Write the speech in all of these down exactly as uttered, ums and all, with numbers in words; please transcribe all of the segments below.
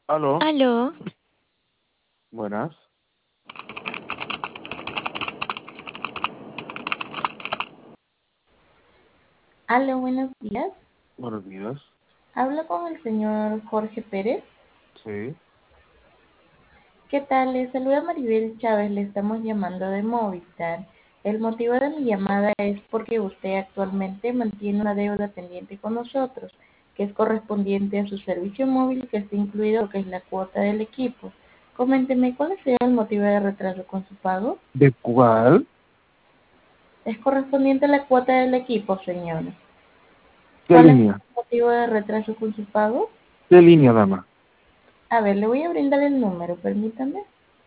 Aló, Aló, buenas, Aló, buenos días. buenos días. Hablo con el señor Jorge Pérez. Sí, ¿Qué tal? Le saluda Maribel Chávez, le estamos llamando de Movistar. El motivo de mi llamada es porque usted actualmente mantiene una deuda pendiente con nosotros, que es correspondiente a su servicio móvil que está incluido lo que es la cuota del equipo. Coménteme, ¿cuál sería el motivo de retraso con su pago? ¿de cuál? Es correspondiente a la cuota del equipo, señor. ¿Qué ¿Cuál es línea? el motivo de retraso con su pago? ¿Qué línea, dama? A ver, le voy a brindar el número, permítame.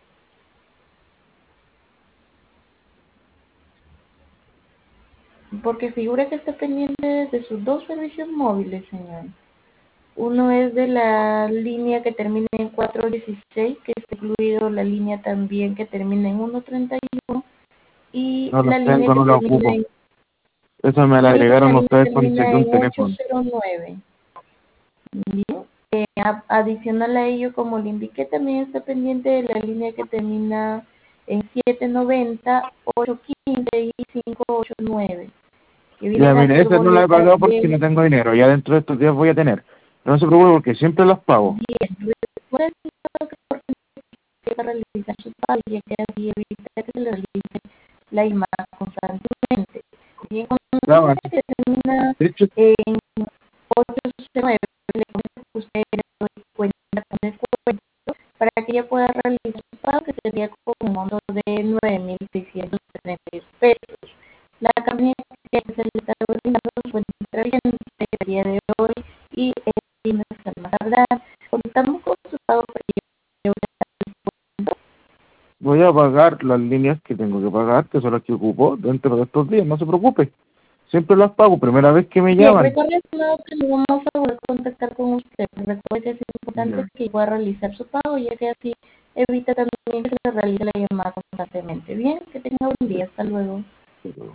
Porque figura que está pendiente de sus dos servicios móviles, señor. Uno es de la línea que termina en cuatro dieciséis, que está incluido la línea también que termina en ciento treinta y uno, y No los la línea tengo, que no la termina ocupo. en, Eso me la y la agregaron línea que ustedes cuando termina saqué un en teléfono. ochocientos nueve. Bien. Eh, a- adicional a ello, como le indiqué, también está pendiente de la línea que termina en setecientos noventa, ochocientos quince y quinientos ochenta y nueve, que vienen Ya, a mire, ser esa no la he boletas pagado porque no de... tengo dinero. Ya dentro de estos días voy a tener. No se preocupe porque siempre las pago. Bien, recuerden que por ejemplo realizar su pago, ya que así evita que se le realice la imagen constantemente. Bien, con la Dama, línea que termina de hecho, en ochocientos nueve, le comento que usted le doy cuenta con descuento para que ella pueda realizar su pago, que sería con un monto de nueve mil seiscientos treinta y dos pesos. La campaña que se le está brindando se encuentra vigente el día de hoy y el viernes al más tardar. Contamos con su pago para que voy a pagar las líneas que tengo que pagar, que son las que ocupo dentro de estos días. No se preocupe. Siempre las pago. Primera vez que me bien, llaman. recuerde estimado, que nos vamos a volver a contactar con usted. Recuerde que es importante Ya. que pueda realizar su pago, ya que así evita también que se le realice la llamada constantemente. Bien, que tenga buen día. Hasta luego.